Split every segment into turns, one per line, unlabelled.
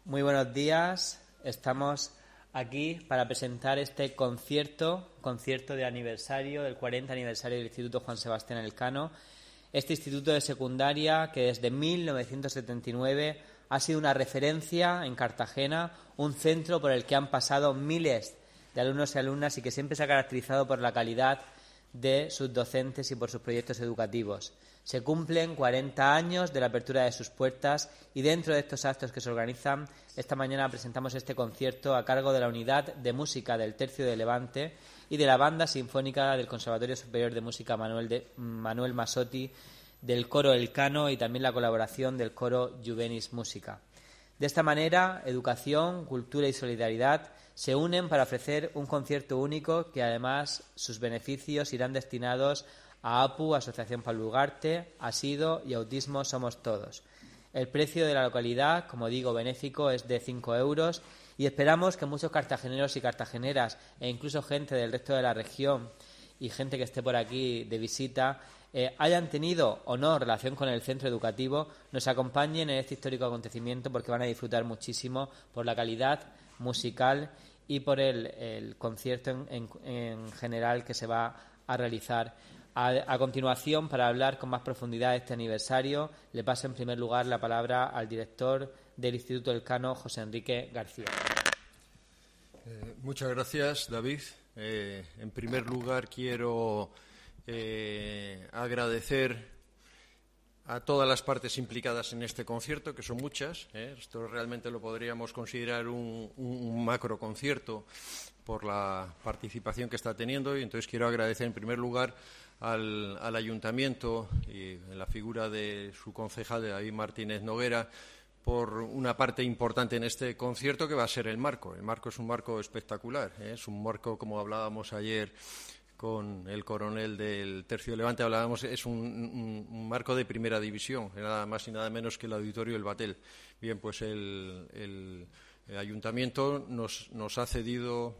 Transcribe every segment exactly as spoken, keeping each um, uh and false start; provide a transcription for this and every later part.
Muy buenos días. Estamos aquí para presentar este concierto, concierto de aniversario, del cuarenta aniversario del Instituto Juan Sebastián Elcano. Este instituto de secundaria que desde mil novecientos setenta y nueve ha sido una referencia en Cartagena, un centro por el que han pasado miles de alumnos y alumnas y que siempre se ha caracterizado por la calidad de sus docentes y por sus proyectos educativos. Se cumplen cuarenta años de la apertura de sus puertas y dentro de estos actos que se organizan, esta mañana presentamos este concierto a cargo de la Unidad de Música del Tercio de Levante y de la Banda Sinfónica del Conservatorio Superior de Música Manuel, de, Manuel Masotti, del Coro Elcano y también la colaboración del Coro Juvenis Música. De esta manera, educación, cultura y solidaridad se unen para ofrecer un concierto único que además sus beneficios irán destinados a APU, Asociación Pablo Ugarte, ASIDO y Autismo Somos Todos. El precio de la localidad, como digo, benéfico, es de cinco euros y esperamos que muchos cartageneros y cartageneras e incluso gente del resto de la región y gente que esté por aquí de visita eh, hayan tenido o no relación con el centro educativo, nos acompañen en este histórico acontecimiento porque van a disfrutar muchísimo por la calidad musical y por el, el concierto en, en, en general que se va a realizar. A, a continuación, para hablar con más profundidad de este aniversario, le paso en primer lugar la palabra al director del Instituto Elcano, José Enrique García.
Eh, muchas gracias, David. Eh, en primer lugar, quiero eh, agradecer a todas las partes implicadas en este concierto, que son muchas. ¿eh? Esto realmente lo podríamos considerar un, un, un macro concierto por la participación que está teniendo y entonces quiero agradecer en primer lugar al, al Ayuntamiento y en la figura de su concejal, de David Martínez Noguera, por una parte importante en este concierto que va a ser el marco. El marco es un marco espectacular, ¿eh? Es un marco, como hablábamos ayer con el coronel del Tercio de Levante, hablábamos, es un, un, un marco de primera división, nada más y nada menos que el Auditorio El Batel. Bien, pues el, el, el Ayuntamiento nos, nos ha cedido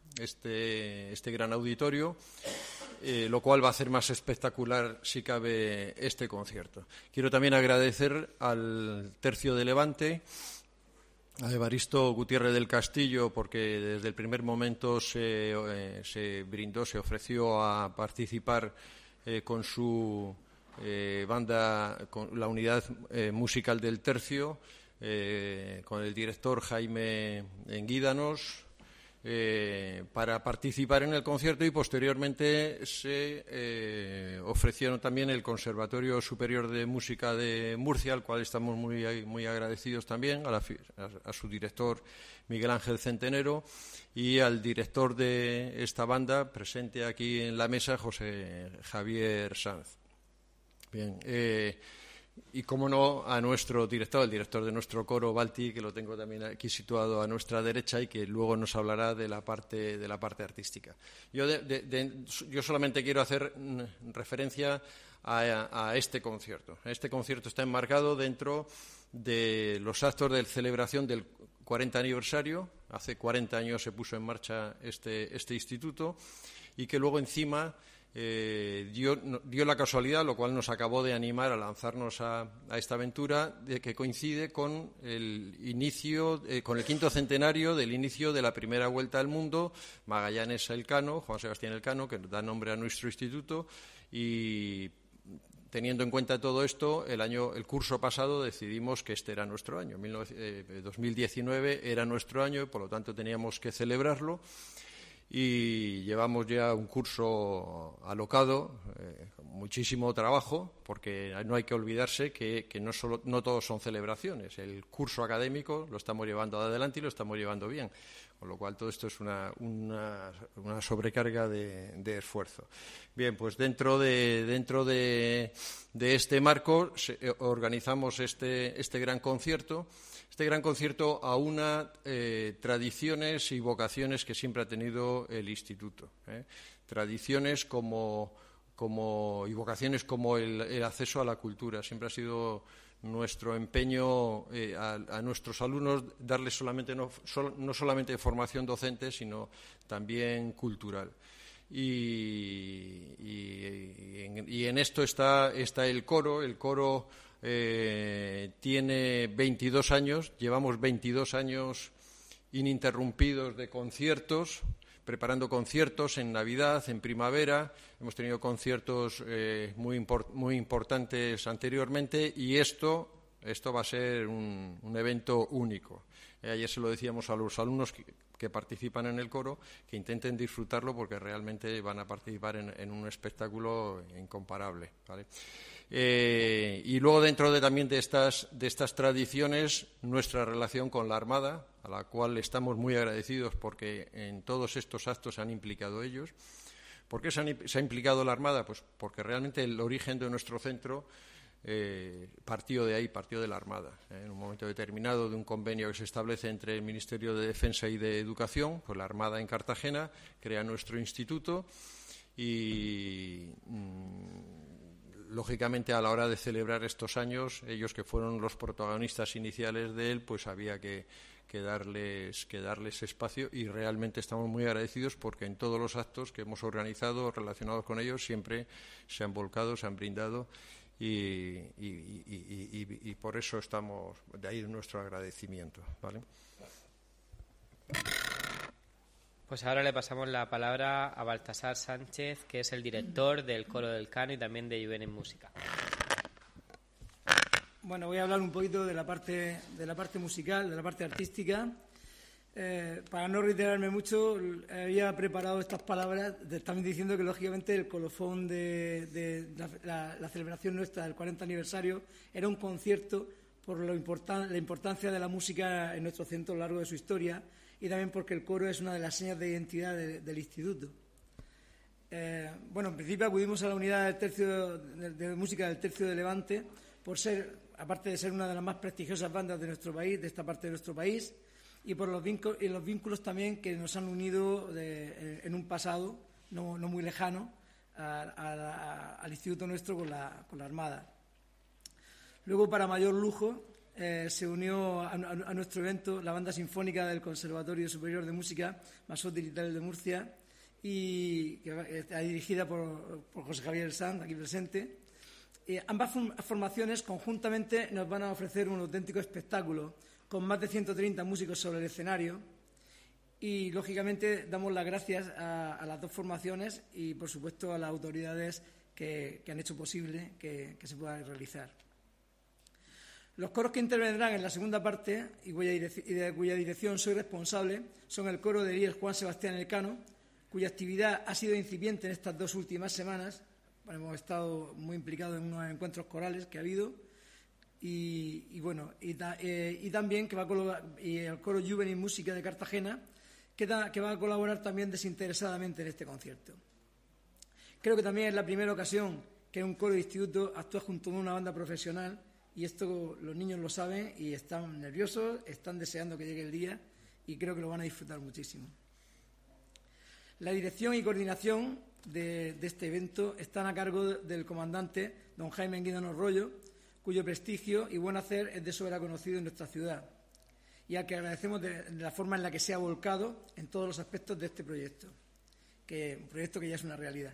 este, este gran auditorio, eh, lo cual va a hacer más espectacular, si cabe, este concierto. Quiero también agradecer al Tercio de Levante, a Evaristo Gutiérrez del Castillo, porque desde el primer momento se, eh, se brindó, se ofreció a participar eh, con su eh, banda, con la unidad eh, musical del Tercio, eh, con el director Jaime Enguídanos, eh, para participar en el concierto y posteriormente se eh, ofrecieron también el Conservatorio Superior de Música de Murcia, al cual estamos muy, muy agradecidos también, a, la, a, a su director Miguel Ángel Centenero y al director de esta banda presente aquí en la mesa, José Javier Sanz. Bien, eh, y, como no, a nuestro director, el director de nuestro coro, Balti, que lo tengo también aquí situado a nuestra derecha y que luego nos hablará de la parte, de la parte artística. Yo, de, de, de, yo solamente quiero hacer referencia a, a este concierto. Este concierto está enmarcado dentro de los actos de celebración del cuarenta aniversario. Hace cuarenta años se puso en marcha este, este instituto y que luego encima Eh, dio, dio la casualidad, lo cual nos acabó de animar a lanzarnos a, a esta aventura, de que coincide con el inicio, eh, con el quinto centenario del inicio de la primera vuelta al mundo, Magallanes Elcano, Juan Sebastián Elcano, que da nombre a nuestro instituto, y teniendo en cuenta todo esto, el año, el curso pasado decidimos que este era nuestro año, dos mil diecinueve era nuestro año y por lo tanto teníamos que celebrarlo. Y llevamos ya un curso alocado, eh, muchísimo trabajo, porque no hay que olvidarse que, que no, solo, no todos son celebraciones. El curso académico lo estamos llevando adelante y lo estamos llevando bien, con lo cual todo esto es una, una, una sobrecarga de, de esfuerzo. Bien, pues dentro de, dentro de, de este marco se, organizamos este, este gran concierto. Este gran concierto aúna eh, tradiciones y vocaciones que siempre ha tenido el Instituto. ¿eh? Tradiciones como, como, y vocaciones como el, el acceso a la cultura. Siempre ha sido nuestro empeño eh, a, a nuestros alumnos darles solamente no, sol, no solamente formación docente, sino también cultural. Y, y, y, en, y en esto está, está el coro. El coro eh, tiene veintidós años, llevamos veintidós años ininterrumpidos de conciertos, preparando conciertos en Navidad, en primavera. Hemos tenido conciertos eh, muy, import muy importantes anteriormente y esto, esto va a ser un, un evento único. Eh, ayer se lo decíamos a los alumnos que, que participan en el coro, que intenten disfrutarlo porque realmente van a participar en, en un espectáculo incomparable, ¿vale? Eh, y luego, dentro de, también de estas, de estas tradiciones, nuestra relación con la Armada, a la cual estamos muy agradecidos porque en todos estos actos se han implicado ellos. ¿Por qué se, han, se ha implicado la Armada? Pues porque realmente el origen de nuestro centro eh, partió de ahí, partió de la Armada. Eh, en un momento determinado, de un convenio que se establece entre el Ministerio de Defensa y de Educación, pues la Armada en Cartagena crea nuestro instituto y... Mmm, lógicamente, a la hora de celebrar estos años, ellos que fueron los protagonistas iniciales de él, pues había que, que, darles, que darles espacio y realmente estamos muy agradecidos porque en todos los actos que hemos organizado relacionados con ellos siempre se han volcado, se han brindado y, y, y, y, y, y por eso estamos, de ahí nuestro agradecimiento, ¿vale?
Pues ahora le pasamos la palabra a Baltasar Sánchez, que es el director del Coro del Cano y también de Juvenil Música.
Bueno, voy a hablar un poquito de la parte, de la parte musical, de la parte artística. Eh, para no reiterarme mucho, había preparado estas palabras de, también diciendo que, lógicamente, el colofón de, de la, la, la celebración nuestra del cuarenta aniversario era un concierto por lo importan, la importancia de la música en nuestro centro a lo largo de su historia, y también porque el coro es una de las señas de identidad de, del instituto. Eh, bueno, en principio acudimos a la unidad del tercio de, de música del Tercio de Levante por ser, aparte de ser una de las más prestigiosas bandas de nuestro país, de esta parte de nuestro país, y por los vínculos, y los vínculos también que nos han unido de, en un pasado no, no muy lejano a, a, a, al instituto nuestro con la, con la Armada. Luego, para mayor lujo, Eh, se unió a, a, a nuestro evento la banda sinfónica del Conservatorio Superior de Música Masó Tiritel de Murcia, y que está dirigida por, por José Javier Sanz, aquí presente. Eh, ambas formaciones conjuntamente nos van a ofrecer un auténtico espectáculo con más de ciento treinta músicos sobre el escenario y, lógicamente, damos las gracias a, a las dos formaciones y, por supuesto, a las autoridades que, que han hecho posible que, que se pueda realizar. Los coros que intervendrán en la segunda parte y cuya, direc y de cuya dirección soy responsable son el coro de Elías Juan Sebastián Elcano, cuya actividad ha sido incipiente en estas dos últimas semanas. Bueno, hemos estado muy implicados en unos encuentros corales que ha habido y, y bueno y, ta, eh, y también que va a colaborar, y el coro Juvenil Música de Cartagena que, da, que va a colaborar también desinteresadamente en este concierto. Creo que también es la primera ocasión que un coro de instituto actúa junto a una banda profesional. Y esto los niños lo saben y están nerviosos, están deseando que llegue el día y creo que lo van a disfrutar muchísimo. La dirección y coordinación de, de este evento están a cargo del comandante don Jaime Guidano Rollo, cuyo prestigio y buen hacer es de sobra conocido en nuestra ciudad y al que agradecemos de, de la forma en la que se ha volcado en todos los aspectos de este proyecto, que un proyecto que ya es una realidad.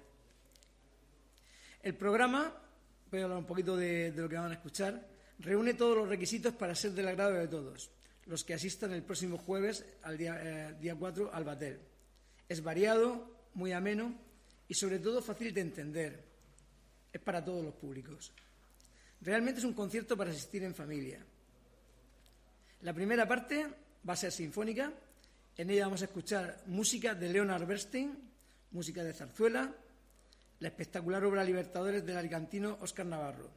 El programa, voy a hablar un poquito de, de lo que van a escuchar, reúne todos los requisitos para ser del agrado de todos los que asistan el próximo jueves, al día, eh, día cuatro, al Batel. Es variado, muy ameno y, sobre todo, fácil de entender. Es para todos los públicos. Realmente es un concierto para asistir en familia. La primera parte va a ser sinfónica. En ella vamos a escuchar música de Leonard Bernstein, música de zarzuela, la espectacular obra Libertadores del alicantino Óscar Navarro.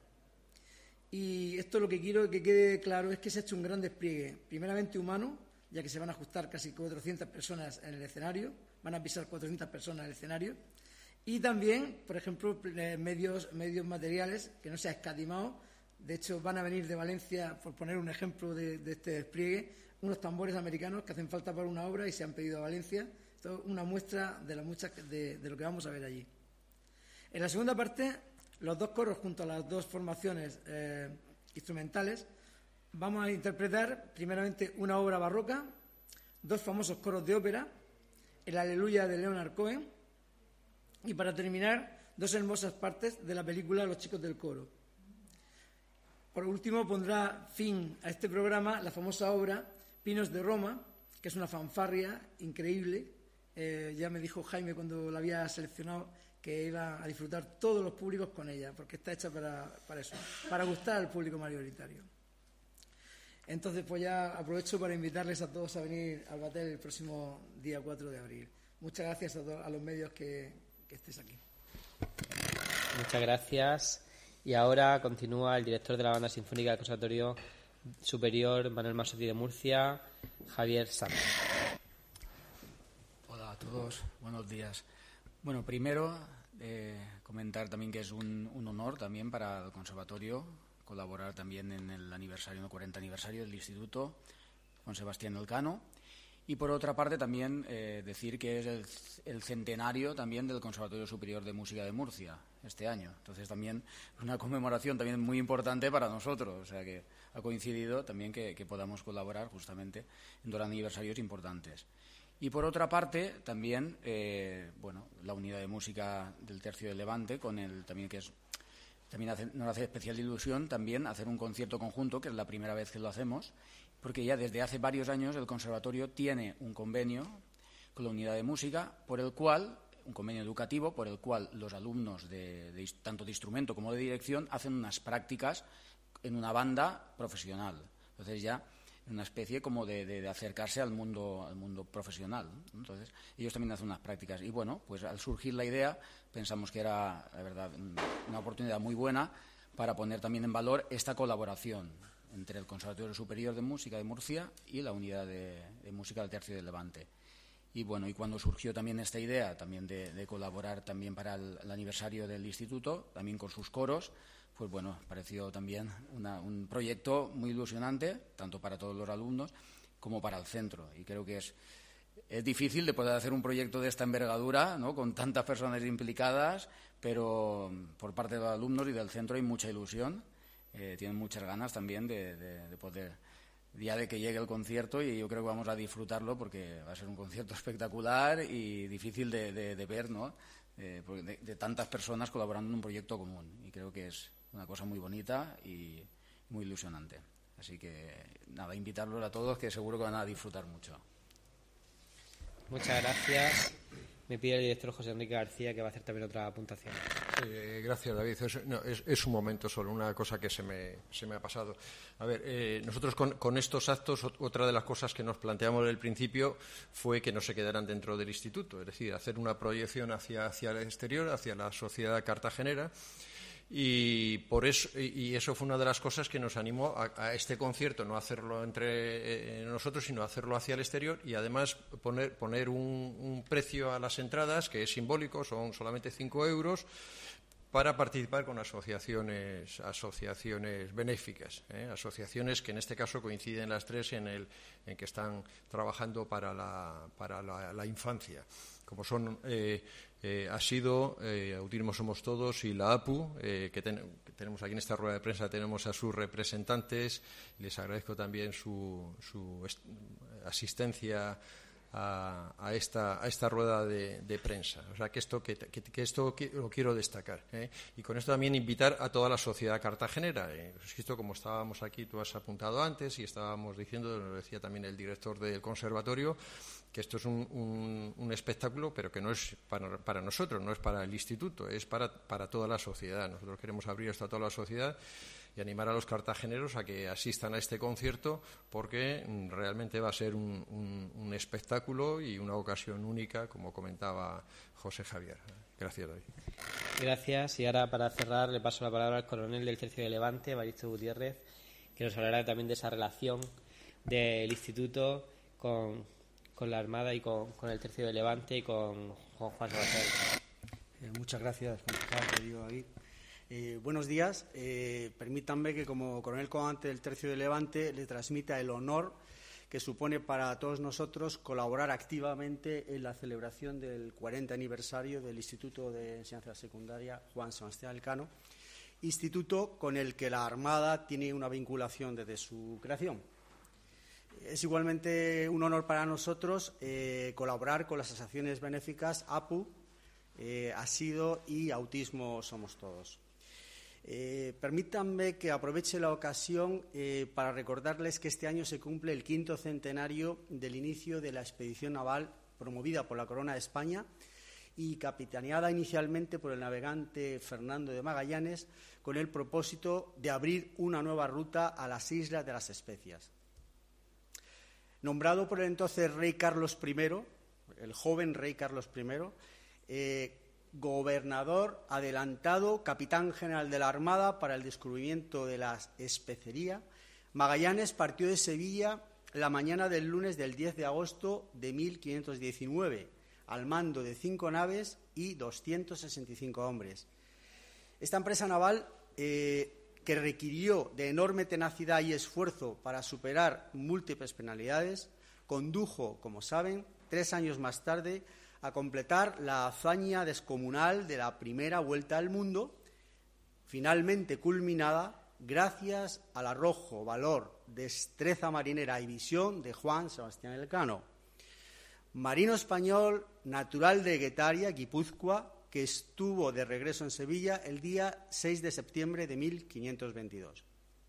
Y esto lo que quiero que quede claro es que se ha hecho un gran despliegue, primeramente humano, ya que se van a ajustar casi cuatrocientas personas en el escenario, van a pisar cuatrocientas personas en el escenario, y también, por ejemplo, medios, medios materiales que no se ha escatimado. De hecho, van a venir de Valencia, por poner un ejemplo de, de este despliegue, unos tambores americanos que hacen falta para una obra y se han pedido a Valencia. Esto es una muestra de, la mucha, de, de lo que vamos a ver allí. En la segunda parte, los dos coros junto a las dos formaciones eh, instrumentales vamos a interpretar primeramente una obra barroca, dos famosos coros de ópera, el Aleluya de Leonard Cohen y, para terminar, dos hermosas partes de la película Los chicos del coro. Por último, pondrá fin a este programa la famosa obra Pinos de Roma, que es una fanfarria increíble. Eh, ya me dijo Jaime cuando la había seleccionado que iba a disfrutar todos los públicos con ella, porque está hecha para, para eso, para gustar al público mayoritario. Entonces, pues ya aprovecho para invitarles a todos a venir al Batel el próximo día cuatro de abril. Muchas gracias a, to- a los medios que, que estéis aquí.
Muchas gracias. Y ahora continúa el director de la Banda Sinfónica del Conservatorio Superior Manuel Masotti de Murcia, Javier Sanz.
Hola a todos, buenos días. Bueno, primero eh, comentar también que es un, un honor también para el Conservatorio colaborar también en el aniversario, en el cuarenta aniversario del Instituto Juan Sebastián Elcano. Y por otra parte también eh, decir que es el, el centenario también del Conservatorio Superior de Música de Murcia este año. Entonces también es una conmemoración también muy importante para nosotros. O sea que ha coincidido también que, que podamos colaborar justamente en dos aniversarios importantes. Y por otra parte también eh, bueno, la unidad de música del Tercio de Levante, con el también que es también hace, nos hace especial ilusión también hacer un concierto conjunto, que es la primera vez que lo hacemos, porque ya desde hace varios años el Conservatorio tiene un convenio con la unidad de música, por el cual, un convenio educativo, por el cual los alumnos de, de, tanto de instrumento como de dirección hacen unas prácticas en una banda profesional. Entonces ya una especie como de, de, de acercarse al mundo, al mundo profesional, ¿no? Entonces ellos también hacen unas prácticas. Y bueno, pues al surgir la idea pensamos que era, la verdad, una oportunidad muy buena para poner también en valor esta colaboración entre el Conservatorio Superior de Música de Murcia y la Unidad de, de Música del Tercio de Levante. Y bueno, y cuando surgió también esta idea también de, de colaborar también para el, el aniversario del instituto, también con sus coros, pues bueno, pareció también una, un proyecto muy ilusionante, tanto para todos los alumnos como para el centro. Y creo que es, es difícil de poder hacer un proyecto de esta envergadura, ¿no?, con tantas personas implicadas, pero por parte de los alumnos y del centro hay mucha ilusión. Eh, tienen muchas ganas también de, de, de poder, ya de que llegue el concierto, y yo creo que vamos a disfrutarlo porque va a ser un concierto espectacular y difícil de, de, de ver, ¿no?, eh, de, de tantas personas colaborando en un proyecto común, y creo que es una cosa muy bonita y muy ilusionante. Así que nada, invitarlos a todos, que seguro que van a disfrutar mucho.
Muchas gracias. Me pide el director José Enrique García, que va a hacer también otra apuntación.
Eh, gracias, David. Es, no, es, es un momento solo, una cosa que se me, se me ha pasado. A ver, eh, nosotros con, con estos actos, otra de las cosas que nos planteamos desde el principio fue que no se quedaran dentro del instituto, es decir, hacer una proyección hacia, hacia el exterior, hacia la sociedad cartagenera. Y por eso y eso fue una de las cosas que nos animó a, a este concierto, no hacerlo entre eh, nosotros, sino hacerlo hacia el exterior, y además poner poner un, un precio a las entradas que es simbólico, son solamente cinco euros, para participar con asociaciones asociaciones benéficas, ¿eh? asociaciones que en este caso coinciden las tres en el en que están trabajando para la para la, la infancia, como son eh, eh, ha sido eh, Autismo Somos Todos y la A P U, eh, que, ten, que tenemos aquí en esta rueda de prensa, tenemos a sus representantes. Les agradezco también su, su asistencia A, a, esta, a esta rueda de, de prensa. O sea, que esto, que, que, que esto que, lo quiero destacar. ¿eh? Y con esto también invitar a toda la sociedad cartagenera. Eh, esto, como estábamos aquí, tú has apuntado antes y estábamos diciendo, lo decía también el director del conservatorio, que esto es un, un, un espectáculo, pero que no es para, para nosotros, no es para el instituto, es para, para toda la sociedad. Nosotros queremos abrir esto a toda la sociedad y animar a los cartageneros a que asistan a este concierto, porque realmente va a ser un, un, un espectáculo y una ocasión única, como comentaba José Javier. Gracias, David.
Gracias. Y ahora, para cerrar, le paso la palabra al coronel del Tercio de Levante, Evaristo Gutiérrez, que nos hablará también de esa relación del instituto con, con la Armada y con, con el Tercio de Levante y con Juan Sebastián.
Eh, muchas gracias, concejal, querido David. Eh, buenos días. Eh, permítanme que, como coronel comandante del Tercio de Levante, le transmita el honor que supone para todos nosotros colaborar activamente en la celebración del cuarenta aniversario del Instituto de Enseñanza Secundaria Juan Sebastián Elcano, instituto con el que la Armada tiene una vinculación desde su creación. Es igualmente un honor para nosotros eh, colaborar con las asociaciones benéficas A P U, eh, ASIDO y Autismo Somos Todos. Eh, permítanme que aproveche la ocasión eh, para recordarles que este año se cumple el quinto centenario del inicio de la expedición naval promovida por la Corona de España y capitaneada inicialmente por el navegante Fernando de Magallanes, con el propósito de abrir una nueva ruta a las Islas de las Especias. Nombrado por el entonces rey Carlos primero, el joven rey Carlos primero, eh, gobernador adelantado, capitán general de la Armada para el descubrimiento de la especería, Magallanes partió de Sevilla la mañana del lunes del diez de agosto de mil quinientos diecinueve, al mando de cinco naves y doscientos sesenta y cinco hombres. Esta empresa naval, eh, que requirió de enorme tenacidad y esfuerzo para superar múltiples penalidades, condujo, como saben, tres años más tarde, a completar la hazaña descomunal de la primera vuelta al mundo, finalmente culminada gracias al arrojo, valor, destreza marinera y visión de Juan Sebastián Elcano, marino español natural de Guetaria, Guipúzcoa, que estuvo de regreso en Sevilla el día seis de septiembre de mil quinientos veintidós.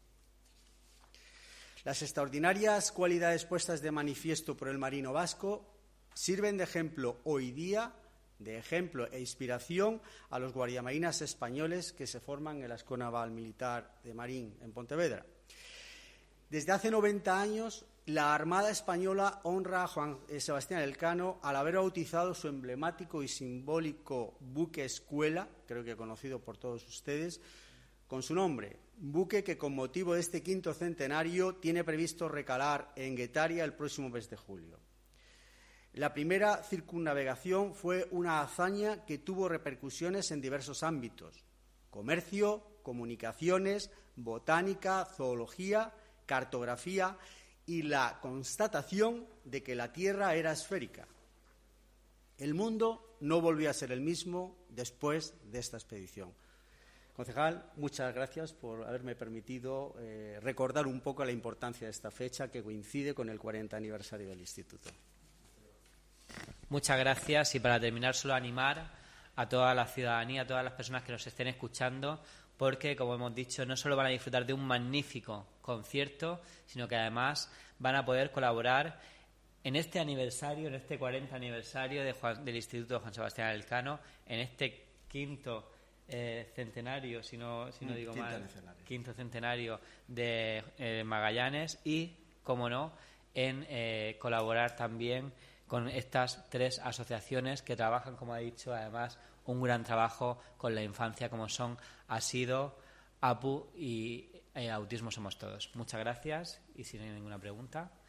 Las extraordinarias cualidades puestas de manifiesto por el marino vasco sirven de ejemplo hoy día, de ejemplo e inspiración a los guardiamarinas españoles que se forman en la Escuela Naval Militar de Marín en Pontevedra. Desde hace noventa años, la Armada Española honra a Juan Sebastián Elcano al haber bautizado su emblemático y simbólico buque escuela, creo que conocido por todos ustedes, con su nombre. Buque que, con motivo de este quinto centenario, tiene previsto recalar en Guetaria el próximo mes de julio. La primera circunnavegación fue una hazaña que tuvo repercusiones en diversos ámbitos: comercio, comunicaciones, botánica, zoología, cartografía y la constatación de que la Tierra era esférica. El mundo no volvió a ser el mismo después de esta expedición. Concejal, muchas gracias por haberme permitido eh, recordar un poco la importancia de esta fecha que coincide con el cuarenta aniversario del Instituto.
Muchas gracias, y para terminar solo animar a toda la ciudadanía, a todas las personas que nos estén escuchando, porque, como hemos dicho, no solo van a disfrutar de un magnífico concierto, sino que además van a poder colaborar en este aniversario, en este cuarenta aniversario de Juan, del Instituto de Juan Sebastián Elcano, en este quinto eh, centenario, si no, si no digo
quinto
mal,
centenario. quinto
centenario de eh, Magallanes y, como no, en eh, colaborar también con estas tres asociaciones que trabajan, como ha dicho, además, un gran trabajo con la infancia, como son ASIDO, APU y eh, Autismo Somos Todos. Muchas gracias, y si no hay ninguna pregunta.